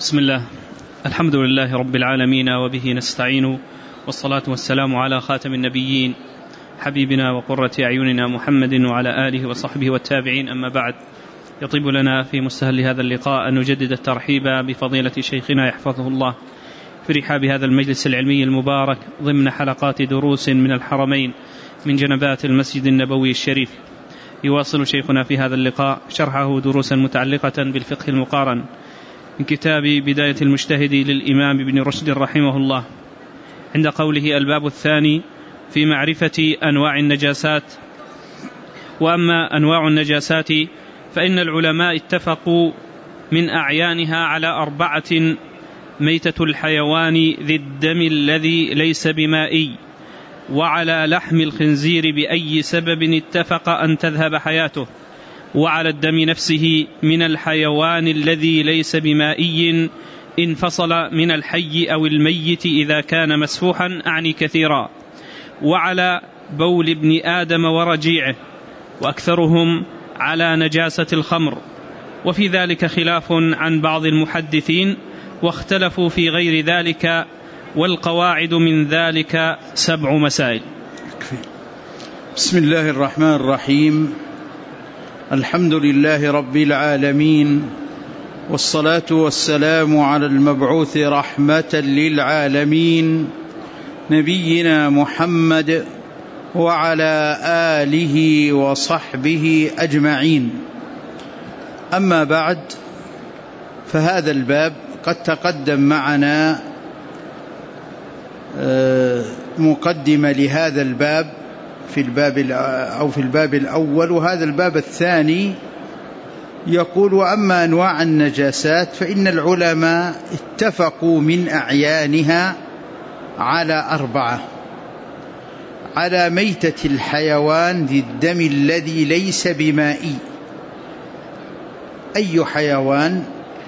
بسم الله، الحمد لله رب العالمين وبه نستعين، والصلاة والسلام على خاتم النبيين حبيبنا وقرة أعيننا محمد وعلى آله وصحبه والتابعين. أما بعد، يطيب لنا في مستهل هذا اللقاء أن نجدد الترحيب بفضيلة شيخنا يحفظه الله في رحاب هذا المجلس العلمي المبارك ضمن حلقات دروس من الحرمين من جنبات المسجد النبوي الشريف. يواصل شيخنا في هذا اللقاء شرحه دروسا متعلقة بالفقه المقارن من كتاب بداية المجتهد للإمام ابن رشد رحمه الله، عند قوله: الباب الثاني في معرفة أنواع النجاسات. وأما أنواع النجاسات فإن العلماء اتفقوا من أعيانها على 4: ميتة الحيوان ذي الدم الذي ليس بمائي، وعلى لحم الخنزير بأي سبب اتفق أن تذهب حياته، وعلى الدم نفسه من الحيوان الذي ليس بمائي انفصل من الحي أو الميت إذا كان مسفوحا، أعني كثيرا، وعلى بول ابن آدم ورجيعه، وأكثرهم على نجاسة الخمر. وفي ذلك خلاف عن بعض المحدثين، واختلفوا في غير ذلك، والقواعد من ذلك 7 مسائل. بسم الله الرحمن الرحيم. الحمد لله رب العالمين، والصلاة والسلام على المبعوث رحمة للعالمين نبينا محمد وعلى آله وصحبه أجمعين. أما بعد، فهذا الباب قد تقدم معنا مقدمة لهذا الباب في الباب الأول، وهذا الباب الثاني يقول: وأما أنواع النجاسات فإن العلماء اتفقوا من أعيانها على 4: على ميتة الحيوان ذي الدم الذي ليس بمائي، أي حيوان.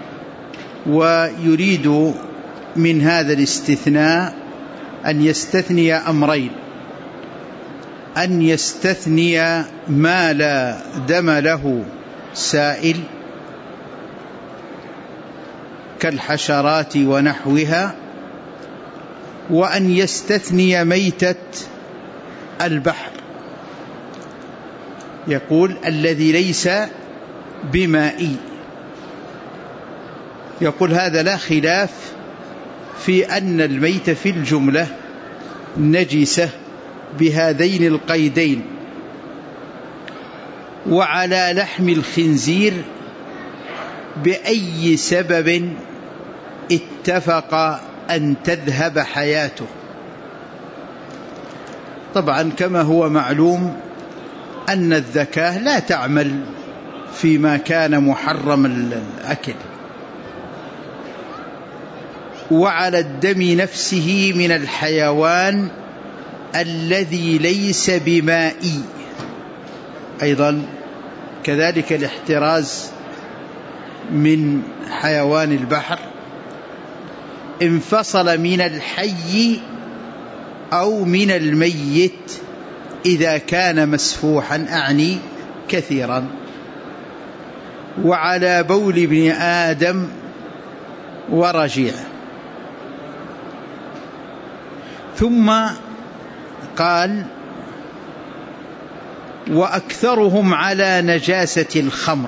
ويريد من هذا الاستثناء أن يستثني أمرين: أن يستثني ما لا دم له سائل كالحشرات ونحوها، وأن يستثني ميتة البحر، يقول الذي ليس بمائي. يقول هذا لا خلاف في أن الميت في الجملة نجسة بهذين القيدين. وعلى لحم الخنزير بأي سبب اتفق أن تذهب حياته. طبعا كما هو معلوم أن الذكاة لا تعمل فيما كان محرم الأكل. وعلى الدم نفسه من الحيوان الذي ليس بمائي، أيضا كذلك الاحتراز من حيوان البحر، انفصل من الحي أو من الميت إذا كان مسفوحا، أعني كثيرا. وعلى بول ابن آدم ورجيع. ثم قال: وأكثرهم على نجاسة الخمر،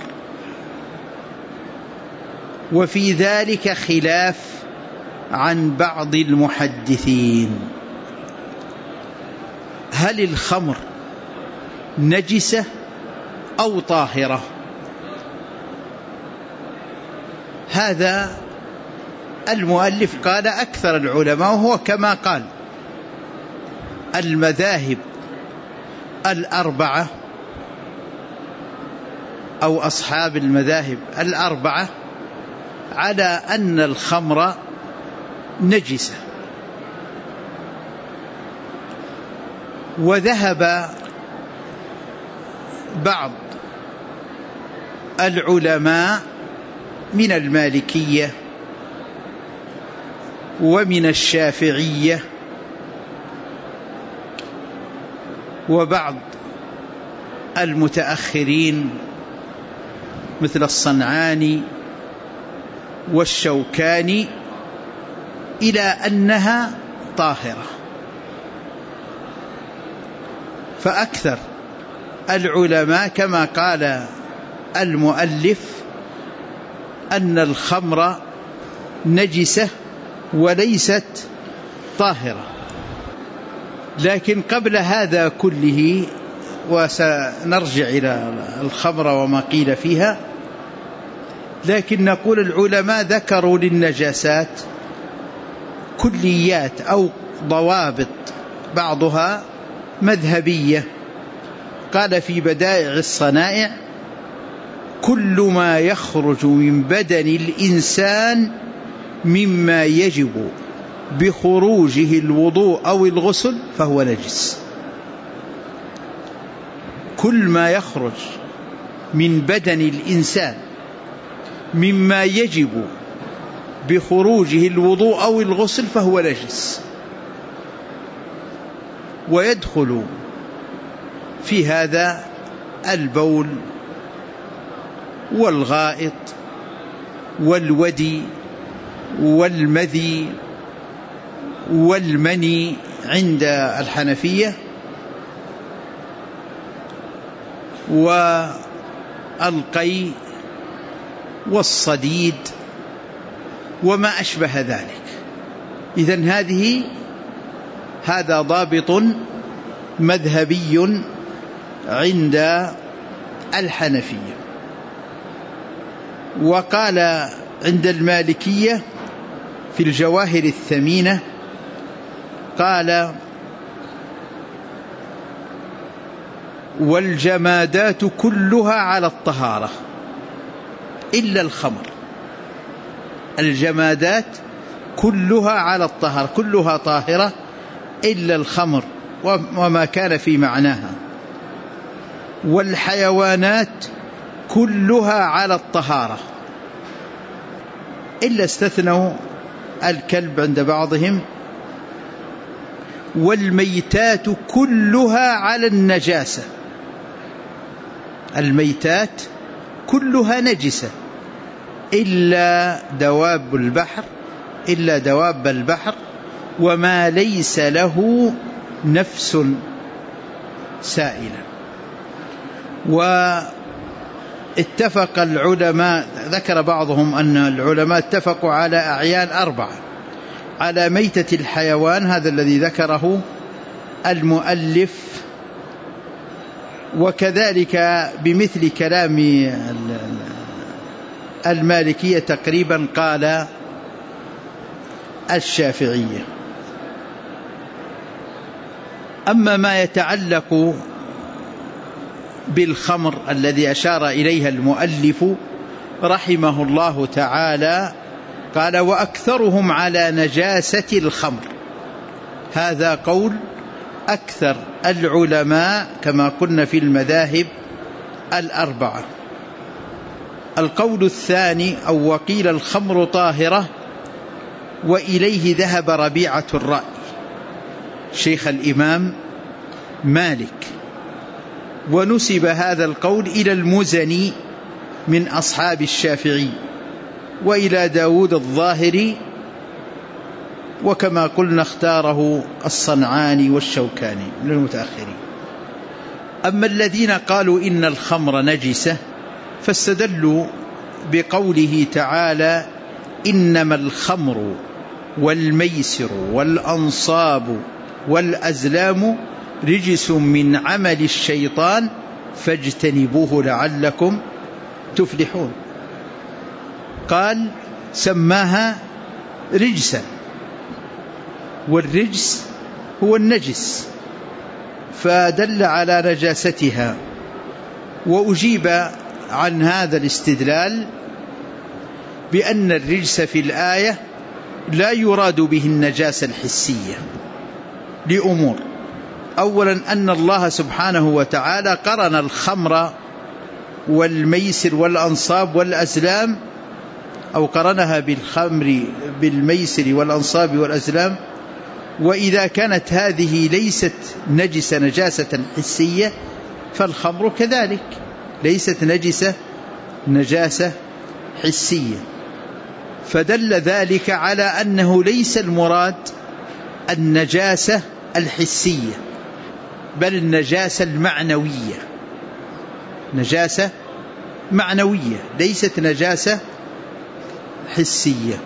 وفي ذلك خلاف عن بعض المحدثين. هل الخمر نجسة أو طاهرة؟ هذا المؤلف قال أكثر العلماء، وهو كما قال المذاهب 4 أو أصحاب المذاهب 4 على أن الخمر نجسة. وذهب بعض العلماء من المالكية ومن الشافعية وبعض المتأخرين مثل الصنعاني والشوكاني إلى أنها طاهرة. فأكثر العلماء كما قال المؤلف أن الخمر نجسة وليست طاهرة. لكن قبل هذا كله، وسنرجع إلى الخمر وما قيل فيها، لكن نقول العلماء ذكروا للنجاسات كليات أو ضوابط بعضها مذهبية. قال في بدائع الصنائع: كل ما يخرج من بدن الإنسان مما يجب بخروجه الوضوء أو الغسل فهو نجس. كل ما يخرج من بدن الإنسان مما يجب بخروجه الوضوء أو الغسل فهو نجس. ويدخل في هذا البول والغائط والودي والمذي والمني عند الحنفية، والقي والصديد وما أشبه ذلك. إذن هذا ضابط مذهبي عند الحنفية. وقال عند المالكية في الجواهر الثمينة، قال: والجمادات كلها على الطهارة إلا الخمر. الجمادات كلها على الطهارة، كلها طاهرة إلا الخمر وما كان في معناها. والحيوانات كلها على الطهارة إلا استثنوا الكلب عند بعضهم. والميتات كلها على النجاسة، الميتات كلها نجسة إلا دواب البحر وما ليس له نفس سائلة. واتفق العلماء، ذكر بعضهم أن العلماء اتفقوا على أعيان 4: على ميتة الحيوان، هذا الذي ذكره المؤلف، وكذلك بمثل كلام المالكية تقريبا قال الشافعية. أما ما يتعلق بالخمر الذي أشار إليها المؤلف رحمه الله تعالى، قال: وأكثرهم على نجاسة الخمر. هذا قول أكثر العلماء كما قلنا في المذاهب 4. القول الثاني: أو وقيل الخمر طاهرة، وإليه ذهب ربيعة الرأي شيخ الإمام مالك، ونسب هذا القول إلى المزني من أصحاب الشافعي، وإلى داود الظاهري، وكما قلنا اختاره الصنعاني والشوكاني من المتأخرين. أما الذين قالوا إن الخمر نجسة فاستدلوا بقوله تعالى: إنما الخمر والميسر والأنصاب والأزلام رجس من عمل الشيطان فاجتنبوه لعلكم تفلحون. قال: سماها رجسا، والرجس هو النجس، فدل على نجاستها. وأجيب عن هذا الاستدلال بأن الرجس في الآية لا يراد به النجاسة الحسية لأمور: أولا أن الله سبحانه وتعالى قرن الخمر والميسر والأنصاب والأزلام، أو قرنها بالخمر بالميسر والأنصاب والأزلام. وإذا كانت هذه ليست نجاسة حسية فالخمر كذلك ليست نجاسة حسية. فدل ذلك على أنه ليس المراد النجاسة الحسية، بل النجاسة المعنوية، نجاسة معنوية ليست نجاسة حسية.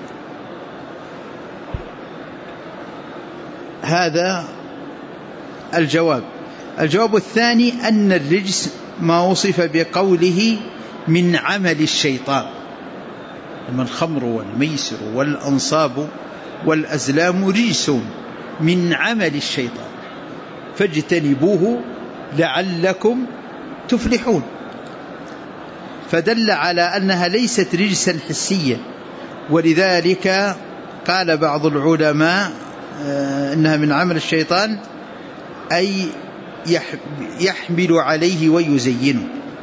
هذا الجواب. الجواب الثاني أن الرجس ما وصف بقوله من عمل الشيطان، من الخمر والميسر والأنصاب والأزلام رجس من عمل الشيطان فاجتنبوه لعلكم تفلحون. فدل على أنها ليست رجسا حسيا، ولذلك قال بعض العلماء إنها من عمل الشيطان أي يحمل عليه ويزينه.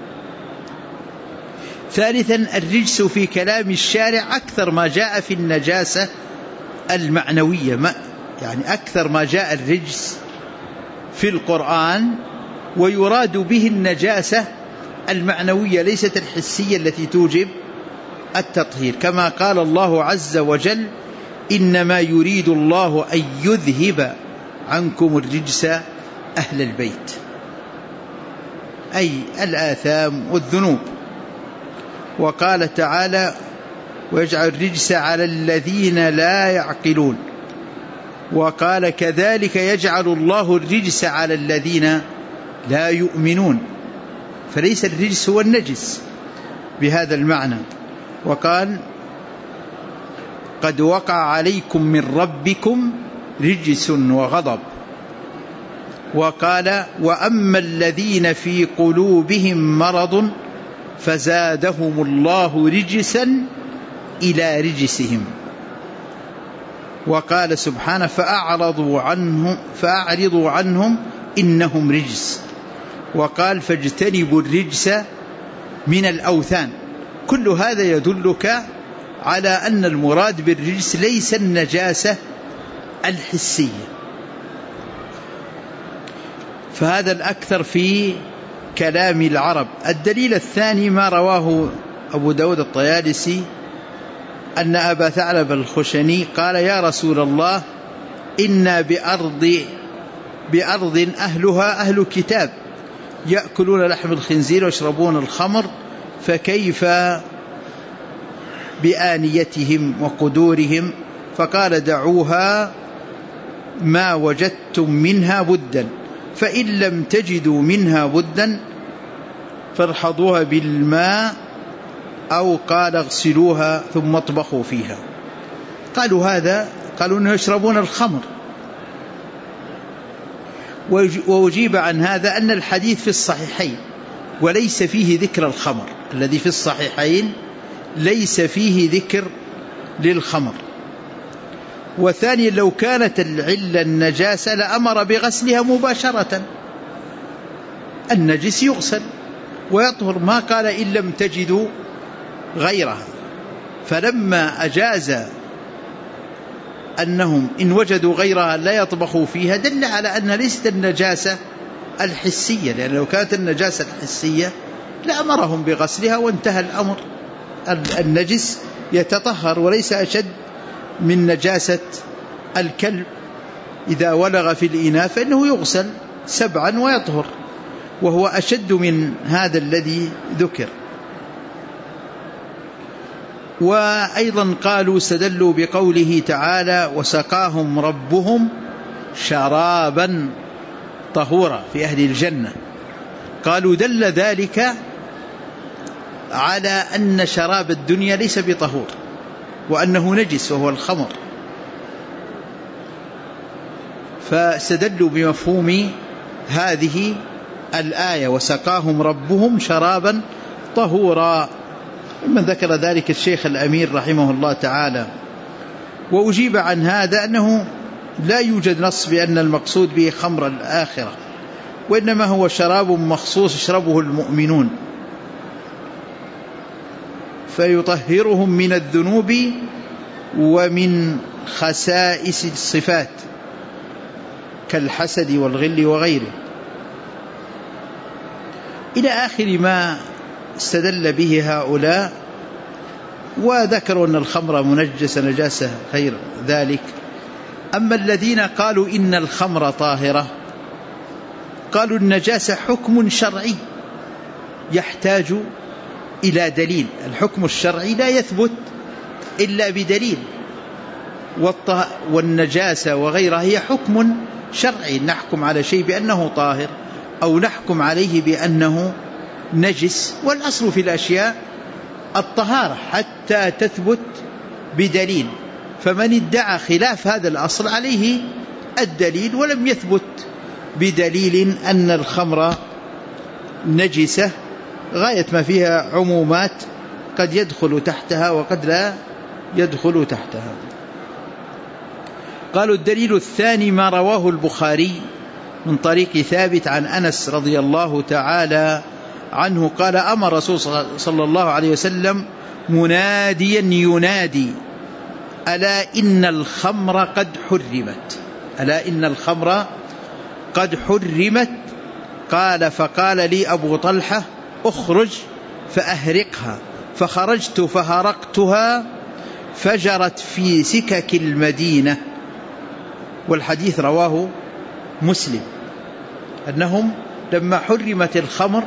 ثالثا الرجس في كلام الشارع أكثر ما جاء في النجاسة المعنوية، يعني أكثر ما جاء الرجس في القرآن ويراد به النجاسة المعنوية ليست الحسية التي توجب التطهير، كما قال الله عز وجل إنما يريد الله أن يذهب عنكم الرجس أهل البيت، أي الآثام والذنوب. وقال تعالى ويجعل الرجس على الذين لا يعقلون، وقال كذلك يجعل الله الرجس على الذين لا يؤمنون، فليس الرجس هو النجس بهذا المعنى. وقال قد وقع عليكم من ربكم رجس وغضب. وقال وأما الذين في قلوبهم مرض فزادهم الله رجسا إلى رجسهم. وقال سبحانه فأعرضوا عنهم إنهم رجس. وقال فاجتنبوا الرجس من الأوثان. كل هذا يدلك على أن المراد بالرجس ليس النجاسة الحسية، فهذا الأكثر في كلام العرب. الدليل الثاني ما رواه أبو داود الطيالسي أن أبا ثعلب الخشني قال يا رسول الله إنا بأرض أهلها أهل كتاب يأكلون لحم الخنزير ويشربون الخمر، فكيف بآنيتهم وقدورهم؟ فقال دعوها ما وجدتم منها بدا، فإن لم تجدوا منها بدا فارحضوها بالماء أو قال اغسلوها ثم اطبخوا فيها. قالوا أنه يشربون الخمر. وأجيب عن هذا أن الحديث في الصحيحين وليس فيه ذكر الخمر، الذي في الصحيحين ليس فيه ذكر للخمر. وثانيا لو كانت العلة النجاسة لأمر بغسلها مباشرة، النجس يغسل ويطهر، ما قال إن لم تجدوا غيرها. فلما أجاز أنهم إن وجدوا غيرها لا يطبخوا فيها دل على أن ليست النجاسة الحسية، لأن لو كانت النجاسة الحسية لأمرهم بغسلها وانتهى الأمر. النجس يتطهر وليس أشد من نجاسة الكلب، إذا ولغ في الإناء فإنه يغسل 7 ويطهر، وهو أشد من هذا الذي ذكر. وأيضا قالوا استدلوا بقوله تعالى وسقاهم ربهم شرابا طهورا في أهل الجنة، قالوا دل ذلك على أن شراب الدنيا ليس بطهور وأنه نجس وهو الخمر، فاستدلوا بمفهوم هذه الآية وسقاهم ربهم شرابا طهورا، ومن ذكر ذلك الشيخ الأمير رحمه الله تعالى. وأجيب عن هذا أنه لا يوجد نص بأن المقصود به خمر الآخرة، وإنما هو شراب مخصوص يشربه المؤمنون فيطهرهم من الذنوب ومن خسائس الصفات كالحسد والغل وغيره، إلى آخر ما استدل به هؤلاء وذكروا أن الخمر منجسة نجاسة غير ذلك. أما الذين قالوا إن الخمر طاهرة قالوا النجاسة حكم شرعي يحتاج إلى دليل، الحكم الشرعي لا يثبت إلا بدليل، والنجاسة وغيرها هي حكم شرعي، نحكم على شيء بأنه طاهر أو نحكم عليه بأنه نجس، والأصل في الأشياء الطهارة حتى تثبت بدليل، فمن ادعى خلاف هذا الأصل عليه الدليل، ولم يثبت بدليل أن الخمر نجسة غاية ما فيها عمومات قد يدخل تحتها وقد لا يدخل تحتها. قالوا الدليل الثاني ما رواه البخاري من طريق ثابت عن أنس رضي الله تعالى عنه قال أمر رسول صلى الله عليه وسلم مناديا ينادي ألا إن الخمر قد حرمت، ألا إن الخمر قد حرمت. قال فقال لي أبو طلحة أخرج فأهرقها، فخرجت فهرقتها فجرت في سكك المدينة. والحديث رواه مسلم أنهم لما حرمت الخمر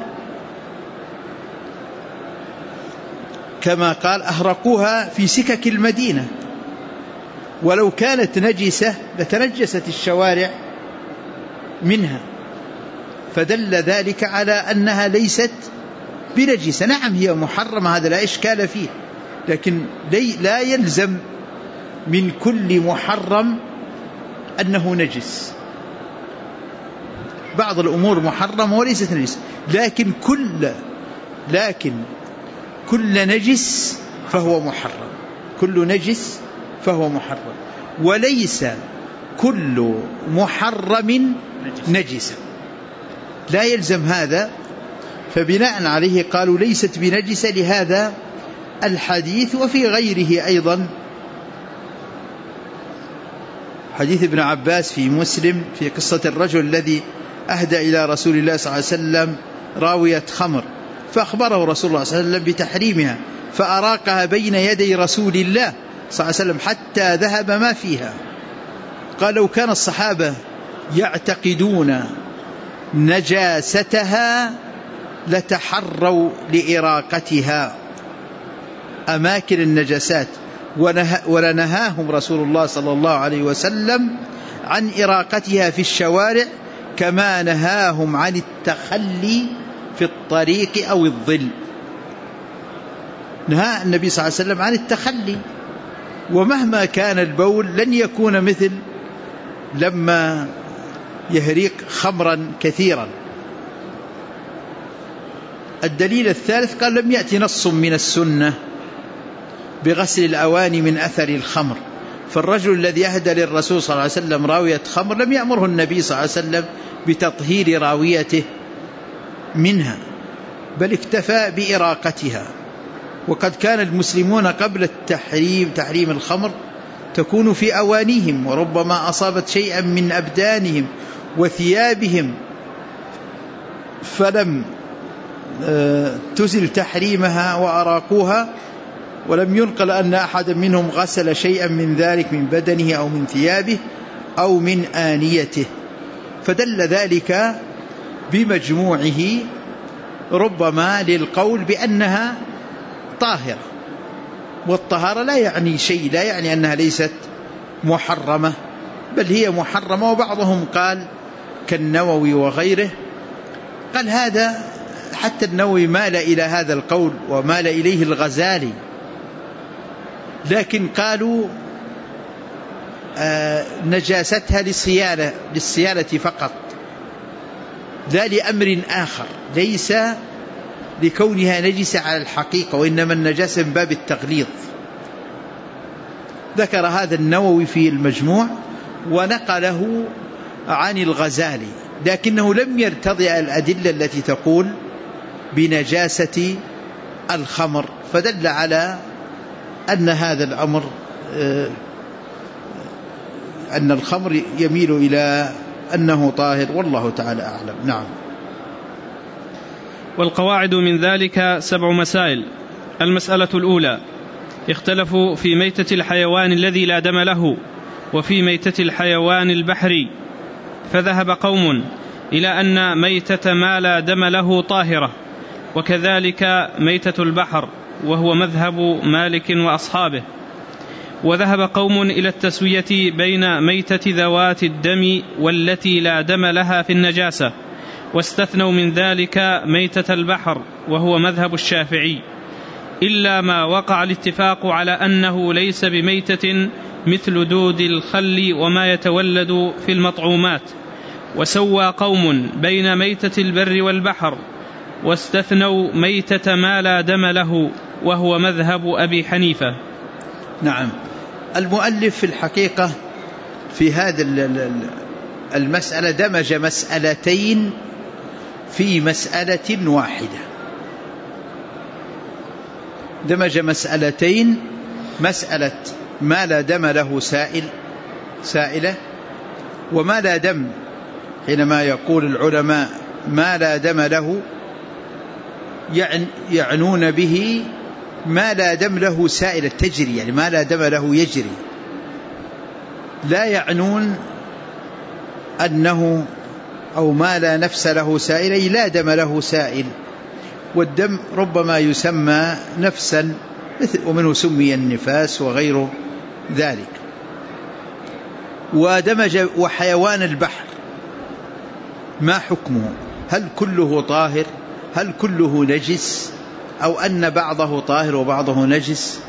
كما قال أهرقوها في سكك المدينة، ولو كانت نجسة لتنجست الشوارع منها، فدل ذلك على أنها ليست بنجسة. نعم هي محرمة، هذا لا إشكال فيه، لكن لا يلزم من كل محرم أنه نجس. بعض الأمور محرمة وليست نجس، لكن كل نجس فهو محرم، كل نجس فهو محرم، وليس كل محرم نجسا، لا يلزم هذا. فبناء عليه قالوا ليست بنجسة لهذا الحديث. وفي غيره أيضا حديث ابن عباس في مسلم في قصة الرجل الذي أهدى إلى رسول الله صلى الله عليه وسلم راوية خمر، فأخبره رسول الله صلى الله عليه وسلم بتحريمها، فأراقها بين يدي رسول الله صلى الله عليه وسلم حتى ذهب ما فيها. قال لو كان الصحابة يعتقدون نجاستها لتحروا لإراقتها أماكن النجاسات، ولنهاهم رسول الله صلى الله عليه وسلم عن إراقتها في الشوارع كما نهاهم عن التخلي في الطريق أو الظل. نهى النبي صلى الله عليه وسلم عن التخلي، ومهما كان البول لن يكون مثل لما يهريق خمرا كثيرا. الدليل الثالث قال لم يأتي نص من السنة بغسل الأواني من أثر الخمر، فالرجل الذي أهدى للرسول صلى الله عليه وسلم راوية خمر لم يأمره النبي صلى الله عليه وسلم بتطهير راويته منها، بل اكتفى بإراقتها. وقد كان المسلمون قبل تحريم الخمر تكون في أوانيهم، وربما أصابت شيئا من أبدانهم وثيابهم فلم تزل تحريمها وأراقوها، ولم ينقل أن أحد منهم غسل شيئا من ذلك من بدنه أو من ثيابه أو من آنيته، فدل ذلك بمجموعه ربما للقول بأنها طاهرة. والطهارة لا يعني شيء، لا يعني أنها ليست محرمة، بل هي محرمة. وبعضهم قال كالنووي وغيره قال هذا، حتى النووي مال إلى هذا القول ومال إليه الغزالي، لكن قالوا نجاستها للصيانة فقط، لا لأمر آخر، ليس لكونها نجسة على الحقيقة، وإنما النجاسة من باب التغليظ. ذكر هذا النووي في المجموع ونقله عن الغزالي، لكنه لم يرتضي الأدلة التي تقول بنجاسة الخمر، فدل على أن هذا الأمر أن الخمر يميل إلى أنه طاهر، والله تعالى أعلم. نعم. والقواعد من ذلك 7 مسائل. المسألة الأولى اختلفوا في ميتة الحيوان الذي لا دم له وفي ميتة الحيوان البحري، فذهب قوم إلى أن ميتة ما لا دم له طاهرة، وكذلك ميتة البحر، وهو مذهب مالك وأصحابه. وذهب قوم إلى التسوية بين ميتة ذوات الدم والتي لا دم لها في النجاسة، واستثنوا من ذلك ميتة البحر، وهو مذهب الشافعي، إلا ما وقع الاتفاق على أنه ليس بميتة مثل دود الخل وما يتولد في المطعومات. وسوى قوم بين ميتة البر والبحر، واستثنوا ميتة ما لا دم له، وهو مذهب أبي حنيفة. نعم. المؤلف في الحقيقة في هذا المسألة دمج مسألتين في مسألة واحدة، دمج مسألتين، مسألة ما لا دم له سائلة، وما لا دم. حينما يقول العلماء ما لا دم له يعنون به ما لا دم له سائلة تجري، يعني ما لا دم له يجري، لا يعنون أنه أو ما لا نفس له سائلة لا دم له سائل. والدم ربما يسمى نفسا، ومنه سمي النفاس وغير ذلك. ودمج وحيوان البحر ما حكمه؟ هل كله طاهر؟ هل كله نجس؟ أو أن بعضه طاهر وبعضه نجس؟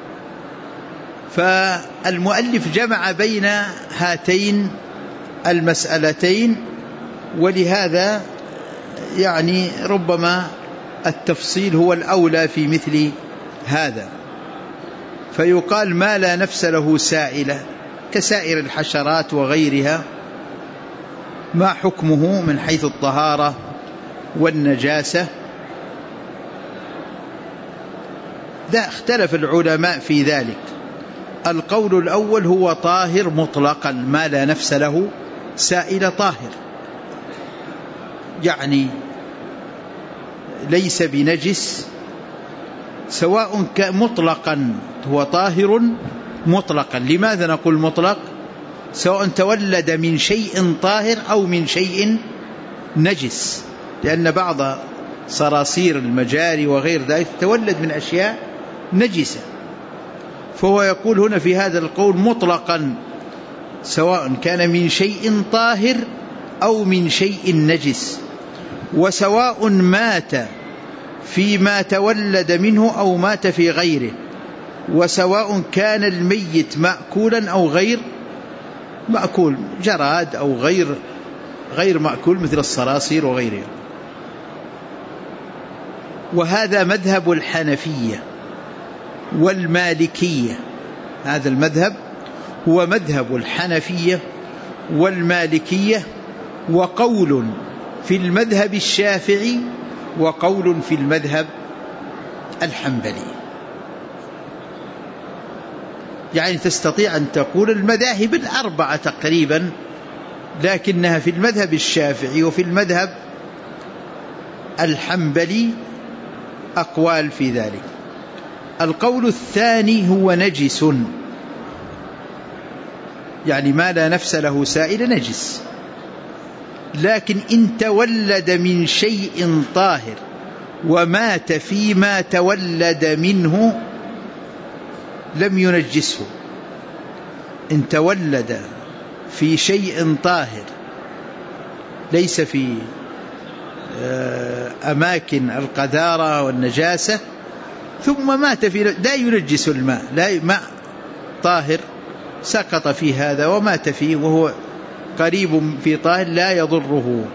فالمؤلف جمع بين هاتين المسألتين، ولهذا يعني ربما التفصيل هو الأولى في مثل هذا. فيقال ما لا نفس له سائلة كسائر الحشرات وغيرها، ما حكمه من حيث الطهارة والنجاسة؟ لا، اختلف العلماء في ذلك. القول الأول هو طاهر مطلقا، ما لا نفس له سائل طاهر، يعني ليس بنجس، سواء مطلقا هو طاهر مطلقا. لماذا نقول مطلق؟ سواء تولد من شيء طاهر أو من شيء نجس، لأن بعض صراصير المجاري وغير ذلك تولد من أشياء نجسة. فهو يقول هنا في هذا القول مطلقا، سواء كان من شيء طاهر أو من شيء نجس، وسواء مات فيما تولد منه أو مات في غيره، وسواء كان الميت مأكولا أو غير مأكول، جراد أو غير مأكول مثل الصراصير وغيرها. وهذا مذهب الحنفية والمالكية، هذا المذهب هو مذهب الحنفية والمالكية، وقول في المذهب الشافعي، وقول في المذهب الحنبلي. يعني تستطيع أن تقول المذاهب الأربعة تقريبا، لكنها في المذهب الشافعي وفي المذهب الحنبلي أقوال في ذلك. القول الثاني هو نجس، يعني ما لا نفس له سائل نجس، لكن إن تولد من شيء طاهر ومات فيما تولد منه لم ينجسه. إن تولد في شيء طاهر ليس في أماكن القذارة والنجاسة ثم مات في، لا ينجس الماء، لا ماء طاهر سقط في هذا ومات فيه وهو قريب في طاهر لا يضره،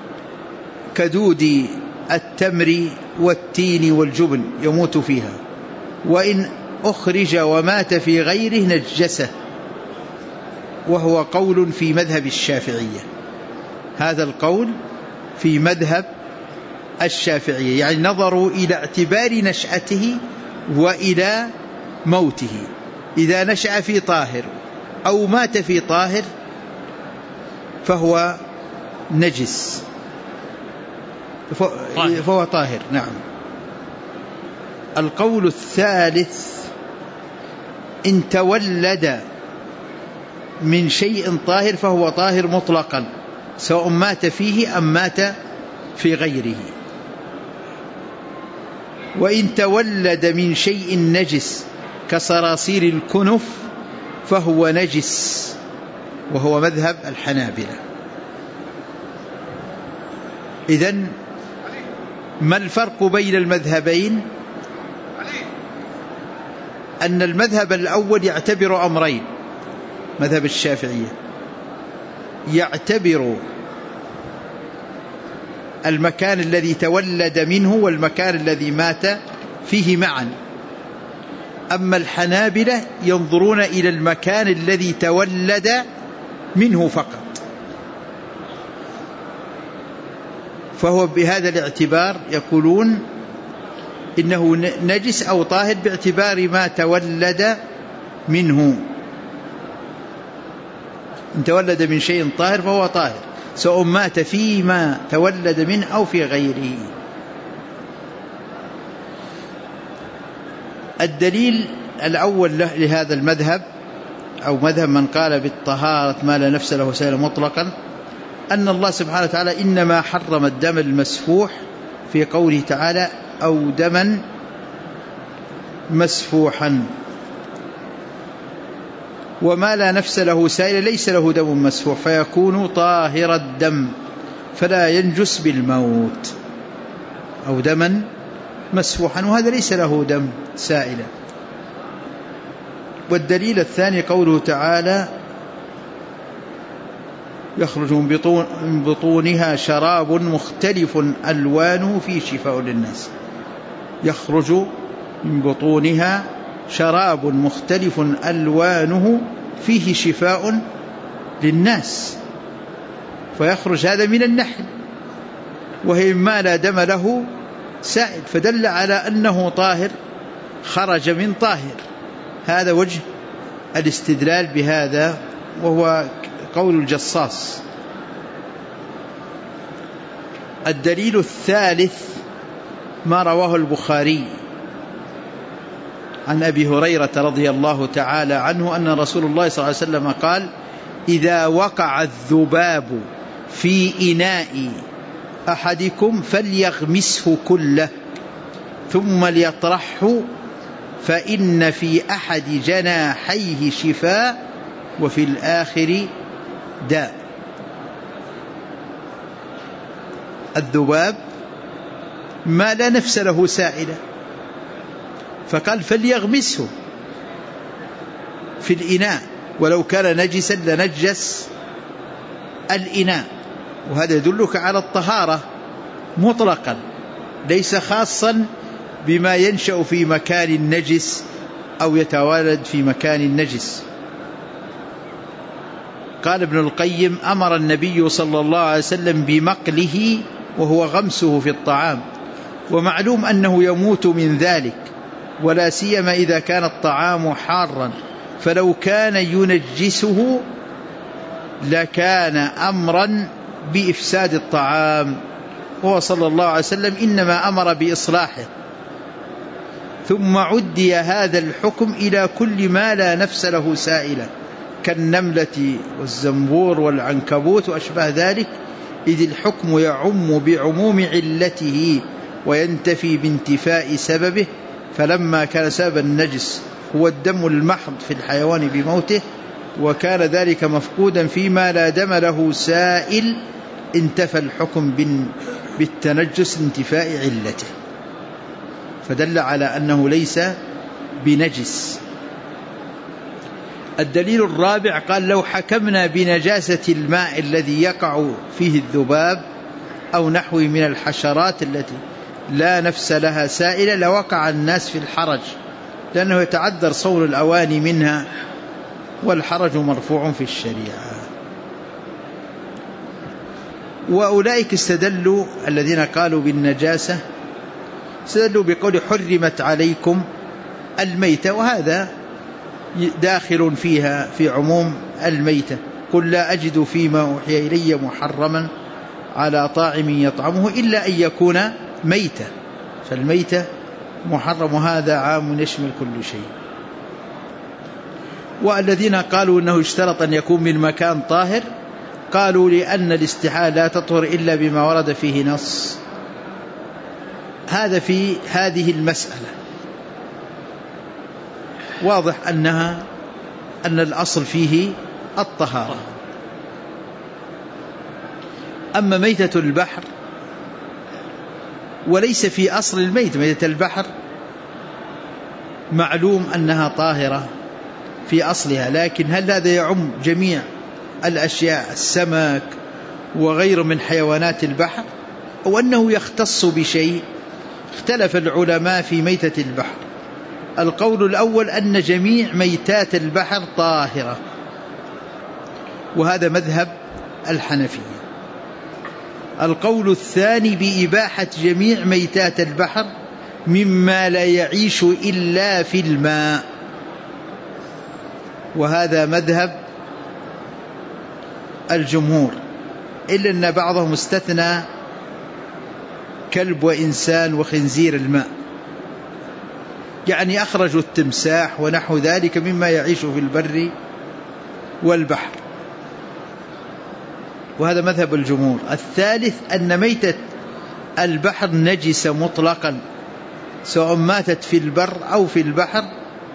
كدود التمر والتين والجبن يموت فيها، وإن أخرج ومات في غيره نجسه، وهو قول في مذهب الشافعية. هذا القول في مذهب الشافعية، يعني نظروا إلى اعتبار نشأته وإلى موته. إذا نشأ في طاهر أو مات في طاهر فهو نجس، فهو طاهر. نعم. القول الثالث إن تولد من شيء طاهر فهو طاهر مطلقا سواء مات فيه أم مات في غيره. وإن تولد من شيء نجس كصراصير الكنف فهو نجس، وهو مذهب الحنابلة. إذن ما الفرق بين المذهبين؟ أن المذهب الأول يعتبر أمرين، مذهب الشافعية يعتبر المكان الذي تولد منه والمكان الذي مات فيه معا، أما الحنابلة ينظرون إلى المكان الذي تولد منه فقط، فهو بهذا الاعتبار يقولون إنه نجس أو طاهر باعتبار ما تولد منه. إن تولد من شيء طاهر فهو طاهر سواء مات فيما تولد منه أو في غيره. الدليل الأول لهذا المذهب أو مذهب من قال بالطهارة ما لا نفس له سائل مطلقا أن الله سبحانه وتعالى إنما حرم الدم المسفوح في قوله تعالى أو دما مسفوحا، وما لا نفس له سائل ليس له دم مسفوح فيكون طاهر الدم فلا ينجس بالموت، أو دما مسفوحا وهذا ليس له دم سائلا. والدليل الثاني قوله تعالى يخرج من بطونها شراب مختلف ألوانه فيه شفاء للناس. يخرج من بطونها شراب مختلف ألوانه فيه شفاء للناس، فيخرج هذا من النحل وهي ما لا دم له سائل، فدل على أنه طاهر خرج من طاهر. هذا وجه الاستدلال بهذا وهو قول الجصاص. الدليل الثالث ما رواه البخاري عن أبي هريرة رضي الله تعالى عنه أن رسول الله صلى الله عليه وسلم قال إذا وقع الذباب في إناء أحدكم فليغمسه كله ثم ليطرحه فإن في أحد جناحيه شفاء وفي الآخر داء. الذباب ما لا نفس له سائلة، فقال فليغمسه في الإناء ولو كان نجسا لنجس الإناء، وهذا يدلك على الطهارة مطلقا ليس خاصا بما ينشأ في مكان النجس أو يتوالد في مكان النجس. قال ابن القيم أمر النبي صلى الله عليه وسلم بمقله وهو غمسه في الطعام، ومعلوم أنه يموت من ذلك ولا سيما إذا كان الطعام حارا، فلو كان ينجسه لكان أمرا بإفساد الطعام، هو صلى الله عليه وسلم إنما أمر بإصلاحه. ثم عدي هذا الحكم إلى كل ما لا نفس له سائلة كالنملة والزنبور والعنكبوت وأشبه ذلك، إذ الحكم يعم بعموم علته وينتفي بانتفاء سببه، فلما كان سبب النجس هو الدم المحض في الحيوان بموته وكان ذلك مفقودا فيما لا دم له سائل انتفى الحكم بالتنجس انتفاء علته، فدل على أنه ليس بنجس. الدليل الرابع قال لو حكمنا بنجاسة الماء الذي يقع فيه الذباب أو نحوه من الحشرات التي لا نفس لها سائلة لوقع الناس في الحرج، لأنه يتعذر صون الأواني منها والحرج مرفوع في الشريعة. وأولئك استدلوا الذين قالوا بالنجاسة استدلوا بقول حرمت عليكم الميتة، وهذا داخل فيها في عموم الميتة، قل لا أجد فيما أوحي إلي محرما على طاعم يطعمه إلا أن يكون ميتة، فالميتة محرم، هذا عام يشمل كل شيء. والذين قالوا أنه اشترط أن يكون من مكان طاهر قالوا لأن الاستحالة لا تطهر إلا بما ورد فيه نص. هذا في هذه المسألة واضح أن الأصل فيه الطهارة. أما ميتة البحر وليس في أصل الميت، ميتة البحر معلوم أنها طاهرة في أصلها، لكن هل هذا يعم جميع الأشياء السمك وغير من حيوانات البحر أو أنه يختص بشيء؟ اختلف العلماء في ميتة البحر. القول الأول أن جميع ميتات البحر طاهرة، وهذا مذهب الحنفية. القول الثاني بإباحة جميع ميتات البحر مما لا يعيش إلا في الماء، وهذا مذهب الجمهور، إلا أن بعضهم استثنى كلب وإنسان وخنزير الماء، يعني أخرجوا التمساح ونحو ذلك مما يعيش في البر والبحر، وهذا مذهب الجمهور. الثالث أن ميتة البحر نجسة مطلقا سواء ماتت في البر أو في البحر،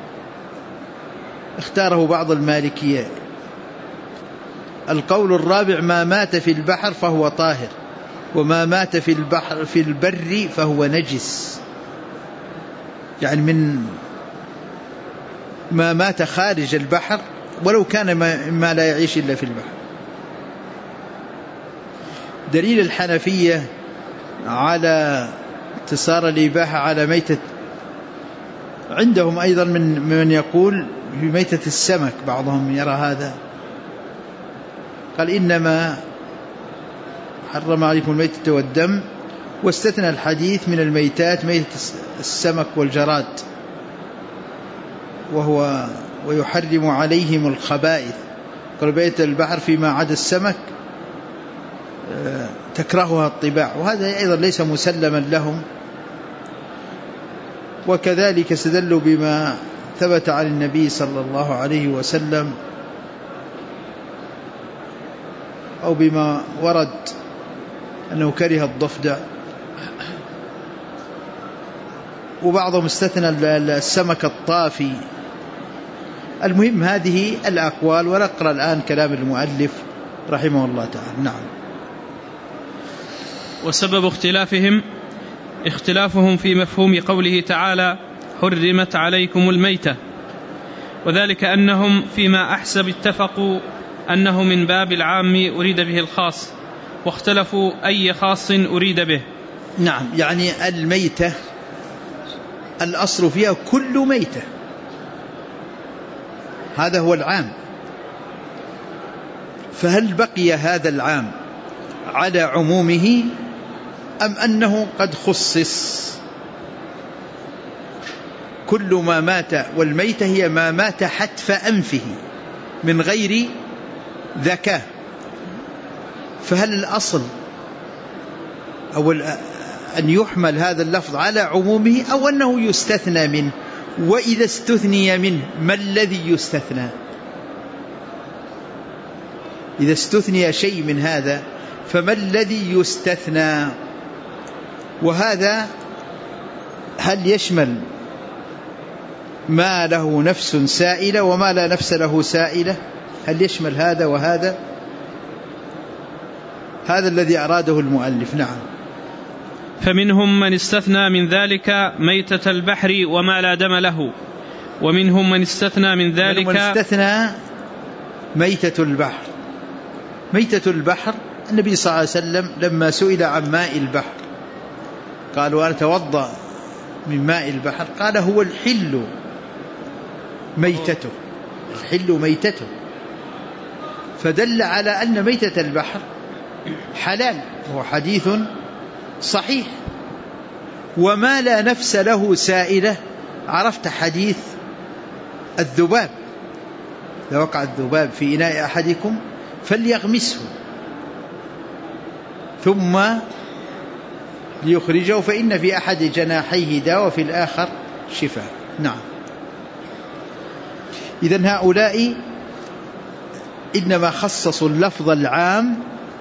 اختاره بعض المالكية. القول الرابع ما مات في البحر فهو طاهر، وما مات في البحر في البر فهو نجس، يعني من ما مات خارج البحر ولو كان ما لا يعيش إلا في البحر. دليل الحنفية على اقتصار الإباحة على ميتة، عندهم أيضا من يقول في ميتة السمك، بعضهم يرى هذا، قال إنما حرم عليكم الميتة والدم، واستثنى الحديث من الميتات ميتة السمك والجراد، ويحرم عليهم الخبائث، قال ميتة البحر فيما عدا السمك تكرهها الطباع، وهذا أيضا ليس مسلما لهم. وكذلك استدلوا بما ثبت عن النبي صلى الله عليه وسلم أو بما ورد أنه كره الضفدع، وبعضهم استثنى السمك الطافي. المهم هذه الأقوال، ونقرأ الآن كلام المؤلف رحمه الله تعالى. نعم. وسبب اختلافهم في مفهوم قوله تعالى حرمت عليكم الميتة، وذلك أنهم فيما أحسب اتفقوا أنه من باب العام أريد به الخاص، واختلفوا أي خاص أريد به. نعم، يعني الميتة الأصل فيها كل ميتة، هذا هو العام، فهل بقي هذا العام على عمومه أم أنه قد خصص؟ كل ما مات، والميتة هي ما مات حتف أنفه من غير ذكاء، فهل الأصل أو أن يحمل هذا اللفظ على عمومه أو أنه يستثنى منه؟ وإذا استثني منه ما الذي يستثنى؟ إذا استثني شيء من هذا فما الذي يستثنى؟ وهذا هل يشمل ما له نفس سائلة وما لا نفس له سائلة؟ هل يشمل هذا وهذا؟ هذا الذي أراده المؤلف. نعم. فمنهم من استثنى من ذلك ميتة البحر وما لا دم له، ومنهم من استثنى من ذلك استثنى ميتة البحر. ميتة البحر النبي صلى الله عليه وسلم لما سئل عن ماء البحر قال وأنا أتوضأ من ماء البحر، قال هو الحل ميتته، الحل ميتته، فدل على أن ميتة البحر حلال، وهو حديث صحيح. وما لا نفس له سائلة، عرفت حديث الذباب، لو وقع الذباب في إناء أحدكم فليغمسه ثم ليخرجه فإن في أحد جناحيه داء وفي الآخر شفاء. نعم. إذن هؤلاء إنما خصصوا اللفظ العام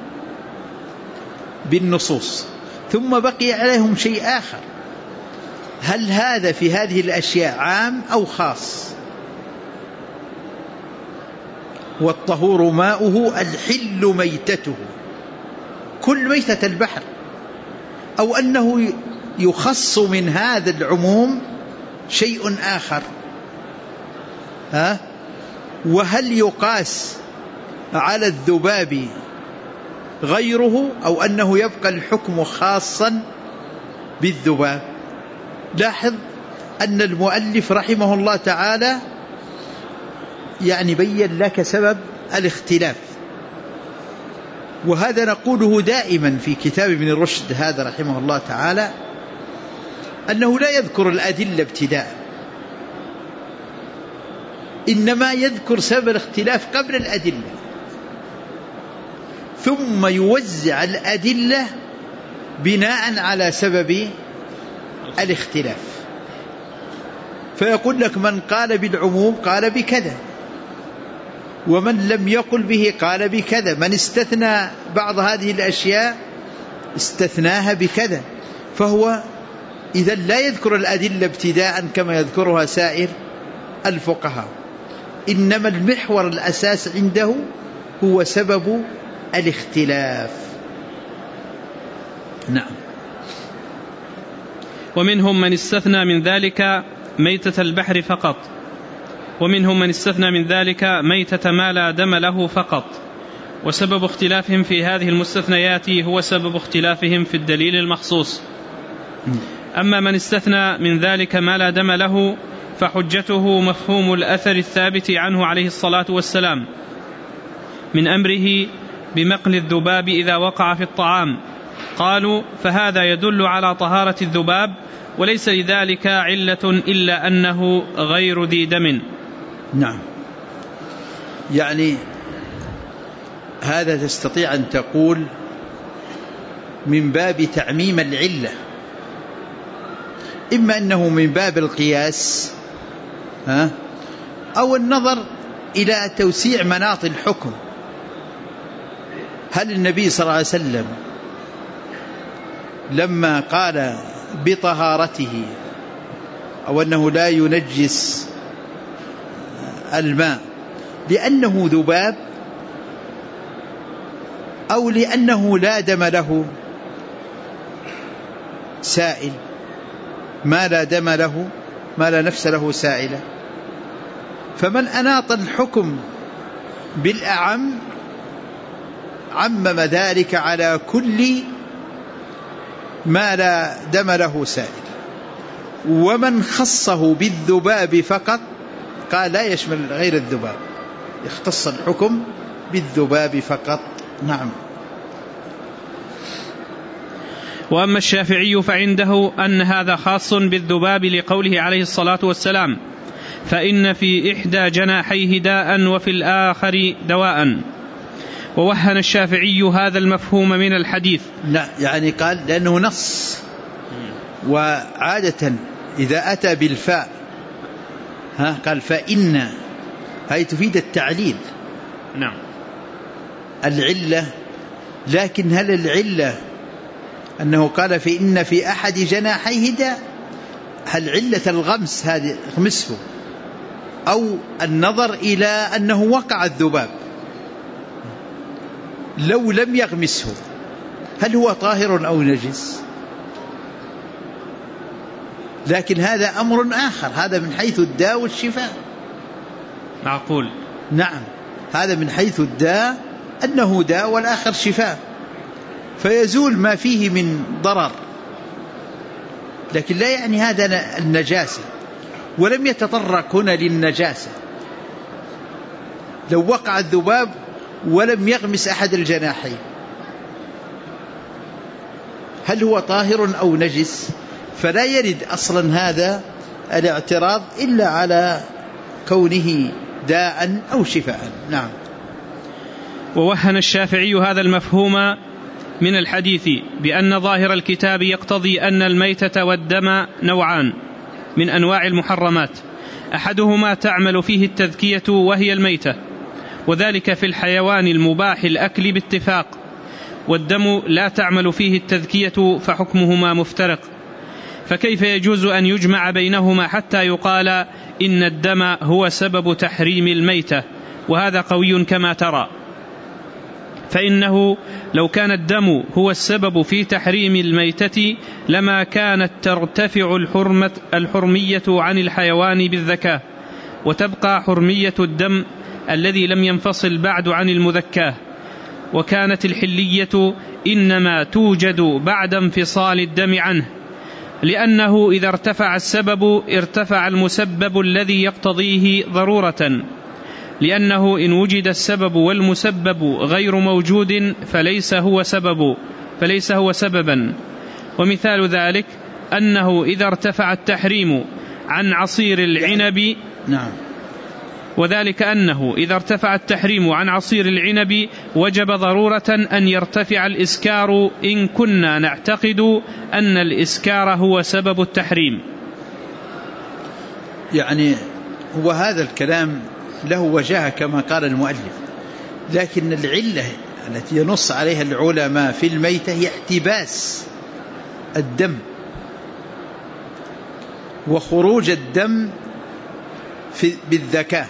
بالنصوص، ثم بقي عليهم شيء آخر، هل هذا في هذه الأشياء عام أو خاص؟ والطهور ماؤه الحل ميتته، كل ميتة البحر، أو أنه يخص من هذا العموم شيء آخر؟ وهل يقاس على الذباب غيره، أو أنه يبقى الحكم خاصا بالذباب؟ لاحظ أن المؤلف رحمه الله تعالى يعني بين لك سبب الاختلاف، وهذا نقوله دائما في كتاب ابن رشد هذا رحمه الله تعالى، أنه لا يذكر الأدلة ابتداء، إنما يذكر سبب الاختلاف قبل الأدلة، ثم يوزع الأدلة بناء على سبب الاختلاف. فيقول لك من قال بالعموم قال بكذا، ومن لم يقل به قال بكذا، من استثنى بعض هذه الأشياء استثناها بكذا. فهو إذا لا يذكر الأدلة ابتداء كما يذكرها سائر الفقهاء، إنما المحور الأساس عنده هو سبب الاختلاف. نعم. ومنهم من استثنى من ذلك ميتة البحر فقط، ومنهم من استثنى من ذلك ميتة ما لا دم له فقط، وسبب اختلافهم في هذه المستثنيات هو سبب اختلافهم في الدليل المخصوص. أما من استثنى من ذلك ما لا دم له فحجته مفهوم الأثر الثابت عنه عليه الصلاة والسلام من أمره بمقل الذباب إذا وقع في الطعام. قالوا فهذا يدل على طهارة الذباب، وليس لذلك علة إلا أنه غير ذي دم. نعم، يعني هذا تستطيع أن تقول من باب تعميم العلة، إما أنه من باب القياس أو النظر إلى توسيع مناط الحكم. هل النبي صلى الله عليه وسلم لما قال بطهارته أو أنه لا ينجس الماء لأنه ذباب أو لأنه لا دم له سائل؟ ما لا دم له، ما لا نفس له سائلة. فمن أناط الحكم بالأعم عمم ذلك على كل ما لا دم له سائل، ومن خصه بالذباب فقط قال لا يشمل غير الذباب، يختص الحكم بالذباب فقط. نعم. وأما الشافعي فعنده أن هذا خاص بالذباب لقوله عليه الصلاة والسلام فإن في إحدى جناحيه داء وفي الآخر دواء. ووهن الشافعي هذا المفهوم من الحديث. لا، يعني قال لأنه نص، وعادة إذا أتى بالفاء قال فإن، هاي تفيد التعليل. نعم، العلة. لكن هل العلة أنه قال فإن في أحد جناحيه داء؟ هل علة الغمس هذه غمسه، أو النظر إلى أنه وقع الذباب؟ لو لم يغمسه هل هو طاهر أو نجس؟ لكن هذا أمر آخر، هذا من حيث الداء والشفاء. معقول. نعم، هذا من حيث الداء أنه داء والآخر شفاء، فيزول ما فيه من ضرر، لكن لا يعني هذا النجاسة، ولم يتطرق هنا للنجاسة. لو وقع الذباب ولم يغمس أحد الجناحين هل هو طاهر أو نجس؟ فلا يرد أصلا هذا الاعتراض إلا على كونه داء أو شفاء. نعم. ووهن الشافعي هذا المفهوم من الحديث بأن ظاهر الكتاب يقتضي أن الميتة والدم نوعان من أنواع المحرمات، أحدهما تعمل فيه التذكية وهي الميتة، وذلك في الحيوان المباح الأكل باتفاق، والدم لا تعمل فيه التذكية فحكمهما مفترق، فكيف يجوز أن يجمع بينهما حتى يقال إن الدم هو سبب تحريم الميتة؟ وهذا قوي كما ترى، فإنه لو كان الدم هو السبب في تحريم الميتة لما كانت ترتفع الحرمية عن الحيوان بالذكاة، وتبقى حرمية الدم الذي لم ينفصل بعد عن المذكاة، وكانت الحلية إنما توجد بعد انفصال الدم عنه، لأنه إذا ارتفع السبب ارتفع المسبب الذي يقتضيه ضرورة، لأنه إن وجد السبب والمسبب غير موجود فليس هو سببا. ومثال ذلك أنه إذا ارتفع التحريم عن عصير العنب، نعم، وذلك أنه إذا ارتفع التحريم عن عصير العنب وجب ضرورة أن يرتفع الإسكار إن كنا نعتقد أن الإسكار هو سبب التحريم. يعني وهذا الكلام له وجهة كما قال المؤلف، لكن العلة التي ينص عليها العلماء في الميتة هي احتباس الدم وخروج الدم بالذكاء،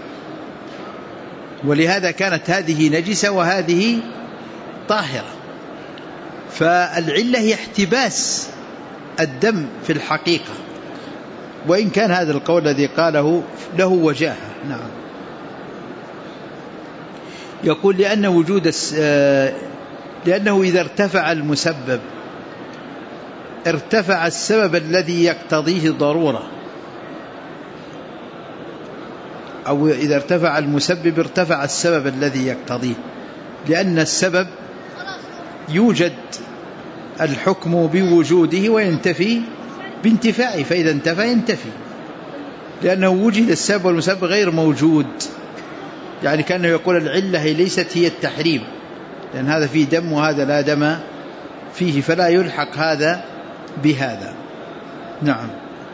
ولهذا كانت هذه نجسة وهذه طاهرة، فالعلة هي احتباس الدم في الحقيقة، وإن كان هذا القول الذي قاله له وجاهة. نعم. يقول لأنه إذا ارتفع المسبب ارتفع السبب الذي يقتضيه ضرورة، أو إذا ارتفع المسبب ارتفع السبب الذي يقتضيه، لأن السبب يوجد الحكم بوجوده وينتفي بانتفاعه، فإذا انتفى ينتفي، لأنه وجد السبب والمسبب غير موجود. يعني كأنه يقول العلة هي ليست هي التحريم، لأن هذا فيه دم وهذا لا دم فيه، فلا يلحق هذا بهذا. نعم.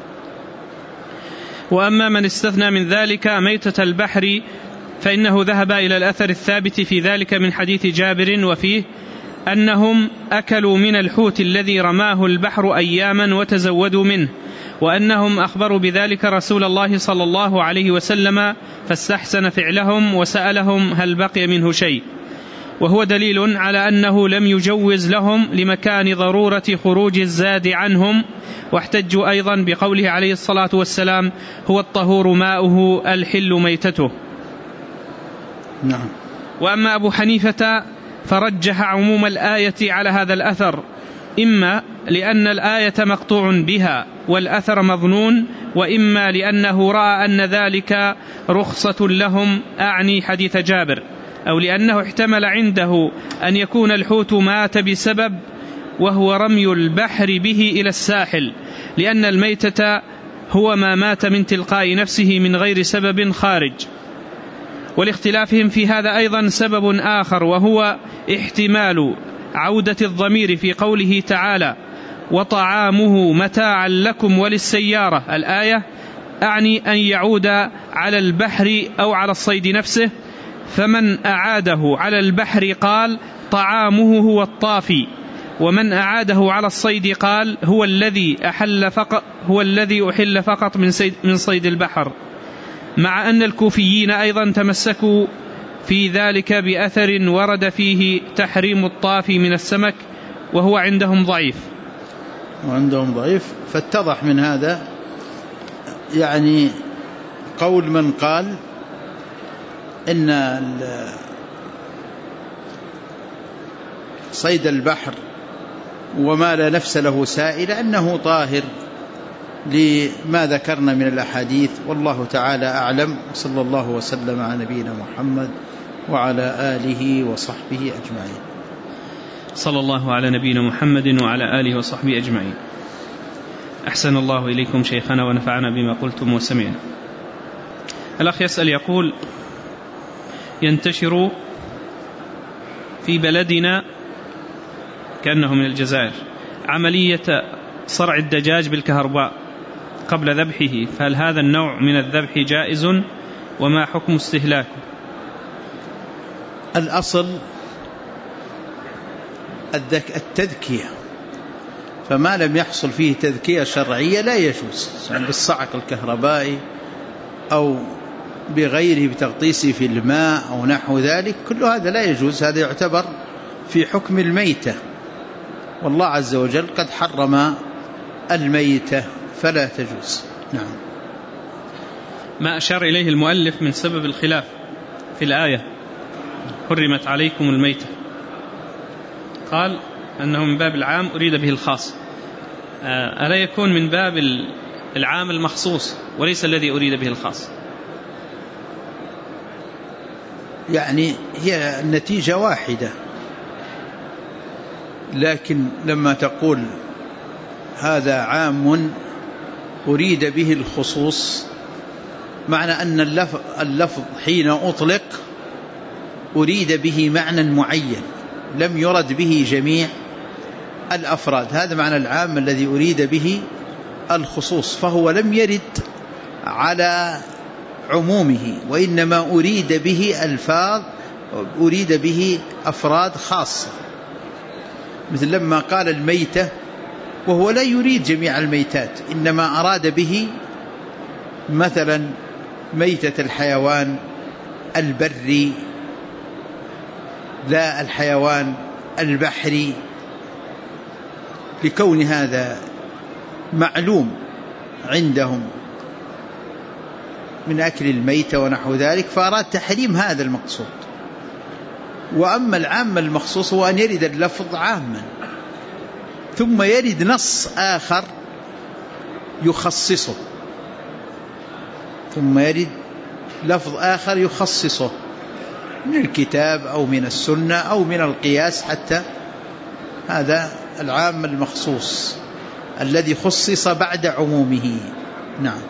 وأما من استثنى من ذلك ميتة البحر فإنه ذهب إلى الأثر الثابت في ذلك من حديث جابر، وفيه أنهم أكلوا من الحوت الذي رماه البحر أياما وتزودوا منه، وأنهم أخبروا بذلك رسول الله صلى الله عليه وسلم فاستحسن فعلهم وسألهم هل بقي منه شيء، وهو دليل على أنه لم يجوز لهم لمكان ضرورة خروج الزاد عنهم. واحتجوا أيضا بقوله عليه الصلاة والسلام هو الطهور ماؤه الحل ميتته. نعم. وأما أبو حنيفة فرجح عموم الآية على هذا الأثر، إما لأن الآية مقطوع بها والأثر مظنون، وإما لأنه رأى أن ذلك رخصة لهم، أعني حديث جابر، أو لأنه احتمل عنده أن يكون الحوت مات بسبب وهو رمي البحر به إلى الساحل، لأن الميتة هو ما مات من تلقاء نفسه من غير سبب خارج. ولاختلافهم في هذا أيضا سبب آخر، وهو احتمال عودة الضمير في قوله تعالى وطعامه متاعا لكم وللسيارة الآية، أعني أن يعود على البحر أو على الصيد نفسه، فمن أعاده على البحر قال طعامه هو الطافي، ومن أعاده على الصيد قال هو الذي أحل فقط من صيد البحر، مع أن الكوفيين أيضا تمسكوا في ذلك بأثر ورد فيه تحريم الطافي من السمك، وهو عندهم ضعيف. فاتضح من هذا يعني قول من قال إن صيد البحر وما لا نفس له سائل أنه طاهر لما ذكرنا من الأحاديث، والله تعالى أعلم. صلى الله وسلم على نبينا محمد وعلى آله وصحبه أجمعين. صلى الله على نبينا محمد وعلى آله وصحبه أجمعين. أحسن الله إليكم شيخنا ونفعنا بما قلتم وسمعنا. الأخ يسأل يقول ينتشر في بلدنا كأنه من الجزائر عملية صرع الدجاج بالكهرباء، قبل ذبحه، فهل هذا النوع من الذبح جائز؟ وما حكم استهلاكه؟ الأصل التذكية، فما لم يحصل فيه تذكية شرعية لا يجوز، يعني بالصعق الكهربائي أو بغيره بتغطيسه في الماء أو نحو ذلك، كل هذا لا يجوز، هذا يعتبر في حكم الميتة، والله عز وجل قد حرم الميتة فلا تجوز. نعم. ما أشار إليه المؤلف من سبب الخلاف في الآية حرمت عليكم الميتة، قال أنه من باب العام أريد به الخاص، ألا يكون من باب العام المخصوص وليس الذي أريد به الخاص؟ يعني هي النتيجة واحدة، لكن لما تقول هذا عام أريد به الخصوص، معنى أن اللفظ حين أطلق أريد به معنى معين لم يرد به جميع الأفراد، هذا معنى العام الذي أريد به الخصوص، فهو لم يرد على عمومه، وإنما أريد به ألفاظ، أريد به أفراد خاصة، مثل لما قال الميتة وهو لا يريد جميع الميتات، إنما أراد به مثلا ميتة الحيوان البري لا الحيوان البحري، لكون هذا معلوم عندهم من أكل الميتة ونحو ذلك، فأراد تحريم هذا المقصود. وأما العام المخصوص هو أن يرد اللفظ عاما ثم يرد نص آخر يخصصه، ثم يرد لفظ آخر يخصصه من الكتاب أو من السنة أو من القياس، حتى هذا العام المخصوص الذي خصص بعد عمومه. نعم.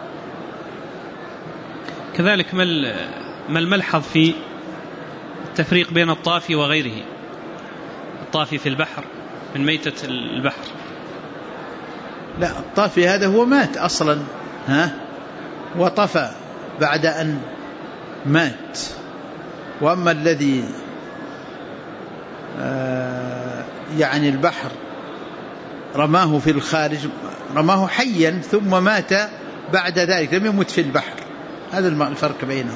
كذلك ما الملحظ في التفريق بين الطافي وغيره؟ الطافي في البحر من ميتة البحر. لا، الطافي هذا هو مات أصلا وطفى بعد أن مات، وأما الذي يعني البحر رماه في الخارج، رماه حيا ثم مات بعد ذلك، لم يمت في البحر، هذا الفرق بينهم.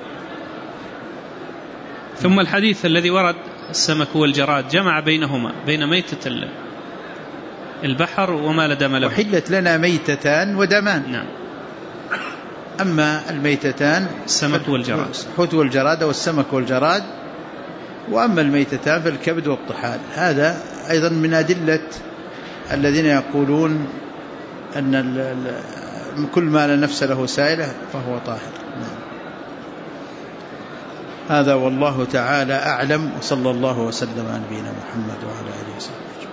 ثم الحديث الذي ورد السمك والجراد جمع بينهما، بين ميتة البحر وما لدم له. وحلت لنا ميتتان ودمان. نعم. أما الميتتان السمك والجراد، الحوت والجراد والسمك والجراد، وأما الميتتان فالكبد والطحال. هذا أيضا من أدلة الذين يقولون أن كل ما لا نفس له سائلة فهو طاهر. هذا والله تعالى أعلم، وصلى الله وسلم على نبينا محمد وعلى آله وصحبه.